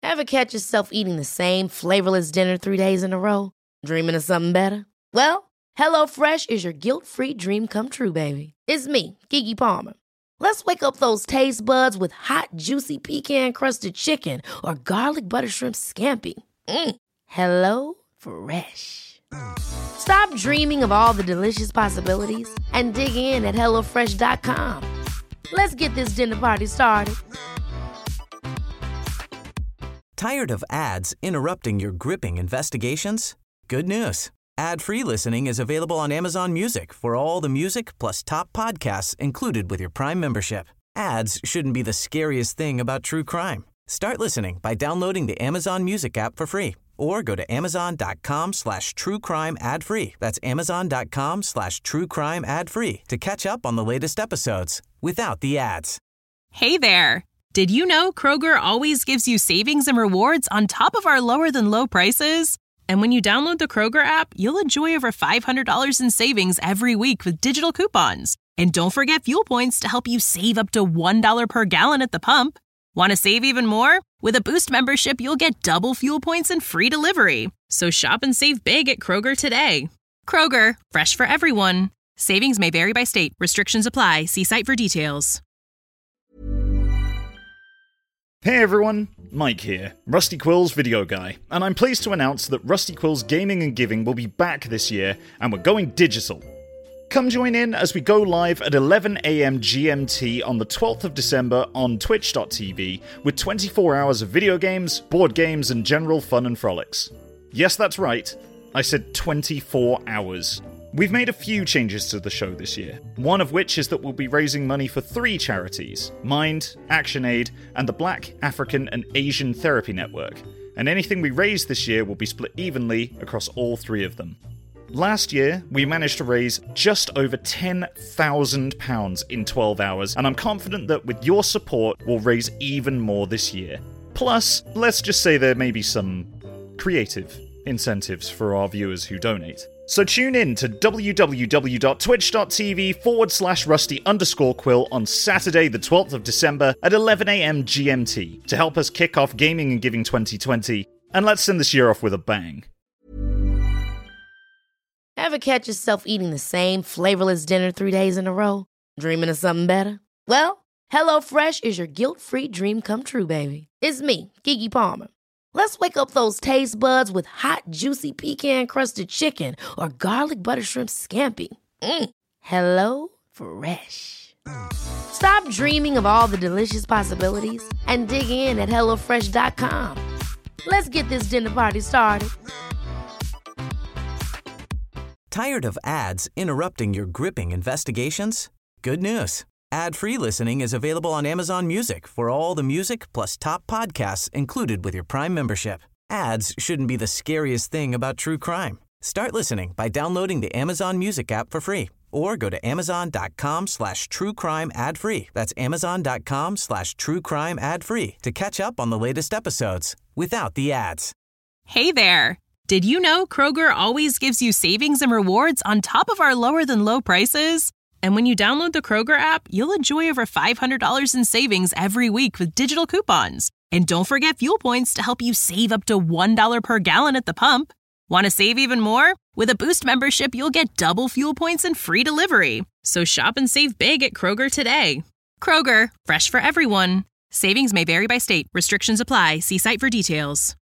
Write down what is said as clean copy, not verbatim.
Ever catch yourself eating the same flavorless dinner 3 days in a row? Dreaming of something better? Well, HelloFresh is your guilt-free dream come true, baby. It's me, Keke Palmer. Let's wake up those taste buds with hot, juicy pecan-crusted chicken or garlic butter shrimp scampi. Hello Fresh. Stop dreaming of all the delicious possibilities and dig in at HelloFresh.com. Let's get this dinner party started. Tired of ads interrupting your gripping investigations? Good news. Ad-free listening is available on Amazon Music for all the music plus top podcasts included with your Prime membership. Ads shouldn't be the scariest thing about true crime. Start listening by downloading the Amazon Music app for free or go to amazon.com/truecrime ad-free. That's amazon.com/truecrime ad-free to catch up on the latest episodes without the ads. Hey there. Did you know Kroger always gives you savings and rewards on top of our lower-than-low prices? And when you download the Kroger app, you'll enjoy over $500 in savings every week with digital coupons. And don't forget fuel points to help you save up to $1 per gallon at the pump. Want to save even more? With a Boost membership, you'll get double fuel points and free delivery. So shop and save big at Kroger today. Kroger, fresh for everyone. Savings may vary by state. Restrictions apply. See site for details. Hey everyone, Mike here, Rusty Quill's video guy, and I'm pleased to announce that Rusty Quill's Gaming and Giving will be back this year, and we're going digital. Come join in as we go live at 11 AM GMT on the 12th of December on twitch.tv with 24 hours of video games, board games, and general fun and frolics. Yes, that's right, I said 24 hours. We've made a few changes to the show this year, one of which is that we'll be raising money for 3 charities, Mind, ActionAid, and the Black, African, and Asian Therapy Network, and anything we raise this year will be split evenly across all 3 of them. Last year, we managed to raise just over £10,000 in 12 hours, and I'm confident that with your support, we'll raise even more this year. Plus, let's just say there may be some creative incentives for our viewers who donate. So tune in to www.twitch.tv/rusty_quill on Saturday the 12th of December at 11 AM GMT to help us kick off Gaming and Giving 2020, and let's send this year off with a bang. Ever catch yourself eating the same flavorless dinner 3 days in a row? Dreaming of something better? Well, HelloFresh is your guilt-free dream come true, baby. It's me, Keke Palmer. Let's wake up those taste buds with hot, juicy pecan-crusted chicken or garlic butter shrimp scampi. Hello Fresh. Stop dreaming of all the delicious possibilities and dig in at HelloFresh.com. Let's get this dinner party started. Tired of ads interrupting your gripping investigations? Good news. Ad-free listening is available on Amazon Music for all the music plus top podcasts included with your Prime membership. Ads shouldn't be the scariest thing about true crime. Start listening by downloading the Amazon Music app for free or go to amazon.com/truecrime ad-free. That's amazon.com/truecrime ad-free to catch up on the latest episodes without the ads. Hey there. Did you know Kroger always gives you savings and rewards on top of our lower-than-low prices? And when you download the Kroger app, you'll enjoy over $500 in savings every week with digital coupons. And don't forget fuel points to help you save up to $1 per gallon at the pump. Want to save even more? With a Boost membership, you'll get double fuel points and free delivery. So shop and save big at Kroger today. Kroger, fresh for everyone. Savings may vary by state. Restrictions apply. See site for details.